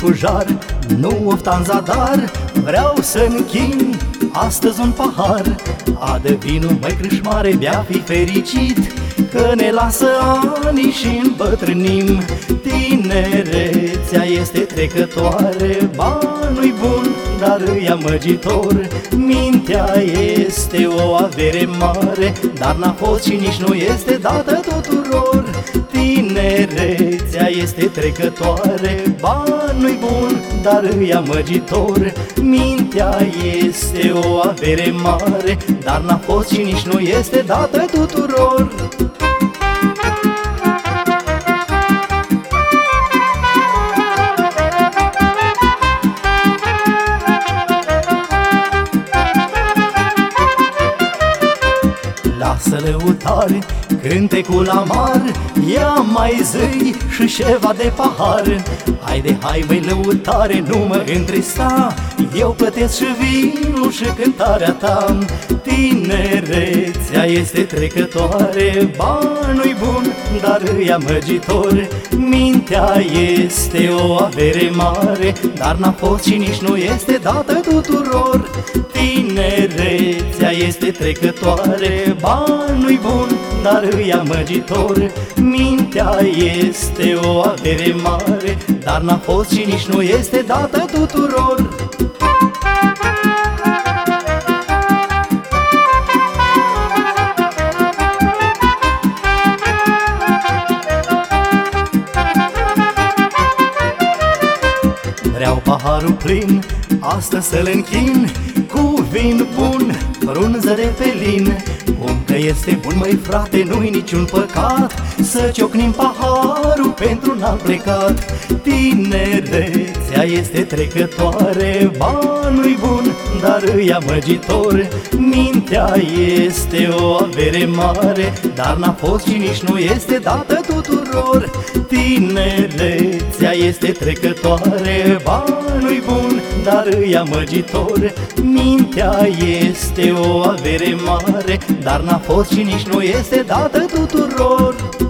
cu jar, nu ofta în zadar. Vreau să închin astăzi un pahar, adă vinul, măi crâșmare, bea, fi fericit, că ne lasă anii și îmbătrânim. Tinerețea este trecătoare, banul-i bun, dar îi amăgitor. Mintea este o avere mare, dar n-a fost și nici nu este dată tuturor. Tinerețea este trecătoare, banul-i bun, dar îi amăgitor. Mintea este o avere mare, dar n-a fost și nici nu este dată tuturor. Lasă lăutare, cântecul amar, ia mai zâi și ceva de pahar. Haide, hai măi lăutare, nu mă întrista, eu plătesc și vinul și cântarea ta. Tinerețea este trecătoare, banul-i bun, dar îi amăgitor. Mintea este o avere mare, dar n-a fost și nici nu este dată tuturor. Tinerețea este trecătoare, banul-i bun, dar îi amăgitor. Mintea este o avere mare, dar n-a fost și nici nu este dată tuturor. Vreau paharul plin, astăzi să-l închin, cu vin bun, frunză de pelin. Cum că este bun, măi frate, nu-i niciun păcat să ciocnim paharul pentru n-al plecat. Tinerețea este trecătoare, banul-i bun, dar îi amăgitor. Mintea este o avere mare, dar n-a fost și nici nu este dată tuturor. Tinerețea este trecătoare, banul-i bun, dar îi amăgitor. Mintea este o avere mare, dar n-a fost și nici nu este dată tuturor.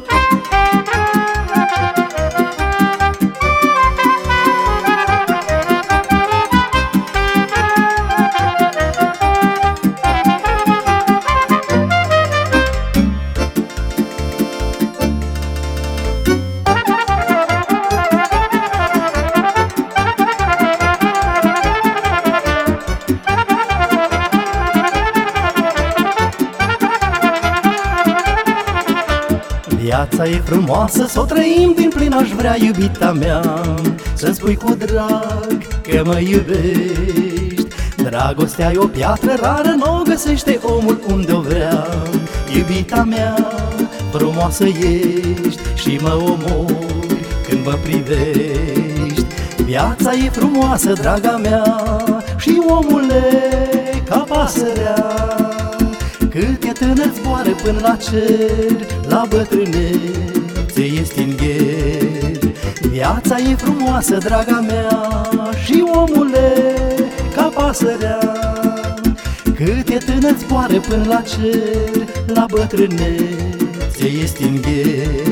Viața e frumoasă, s-o trăim din plin, aș vrea, iubita mea, să-mi spui cu drag că mă iubești. Dragostea e o piatră rară, n-o găsește omul unde o vrea. Iubita mea, frumoasă ești și mă omori când mă privești. Viața e frumoasă, draga mea, și omule, ca pasărea. Cât e tânăr zboară până la cer, la bătrânețe este îngher. Viața e frumoasă, draga mea, și omule, ca pasărea. Cât e tânăr zboară până la cer, la bătrânețe este îngher.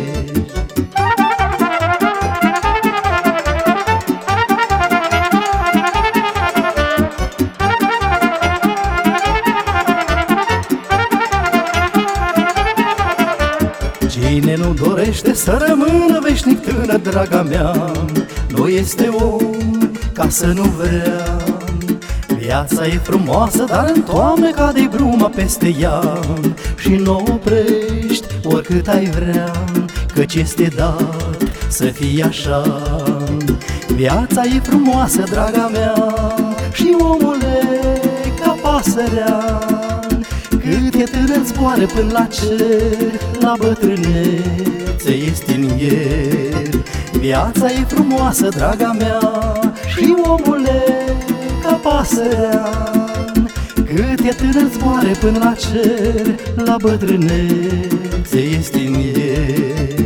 Cine nu dorește să rămână veșnic tânăr, draga mea, nu este om ca să nu vrea. Viața e frumoasă, dar în toamnă cade bruma peste ea și nu oprești oricât ai vrea, căci este dat să fie așa. Viața e frumoasă, draga mea, și omule, ca pasărea. Cât e tânăr zboară până la cer, la bătrânețe este îngher. Viața e frumoasă, draga mea, și omule, ca pasărea. Cât e tânăr zboară până la cer, la bătrânețe este îngher.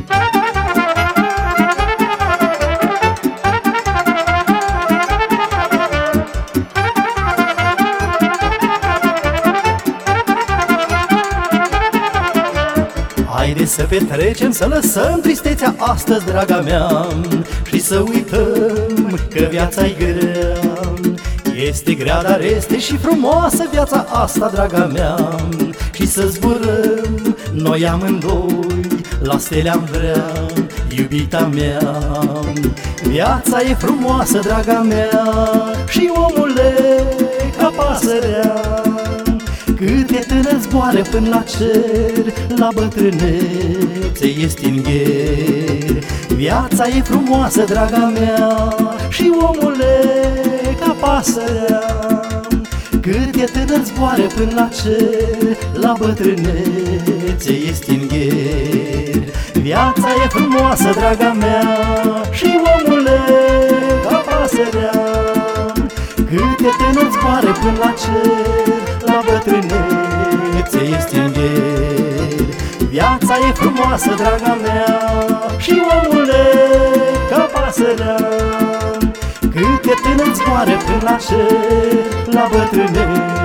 Haide să petrecem, să lăsăm tristețea astăzi, draga mea, și să uităm că viața-i grea. Este grea, dar este și frumoasă viața asta, draga mea. Și să zburăm noi amândoi, la stele am vrea, iubita mea. Viața e frumoasă, draga mea, și omule ca pasărea. Câte tânăr zboară până la cer, la bătrânețe este în gher. Viața e frumoasă, draga mea, și omule ca pasărea. Câte tânăr zboară până la cer, la bătrânețe este în gher. Viața e frumoasă, draga mea, și omule ca pasărea. Câte tânăr zboară până la cer, la bătrânețe este în gher. Viața e frumoasă, draga mea, și omule ca pasărea. Câte tânăr zboară până la cer, la bătrânețe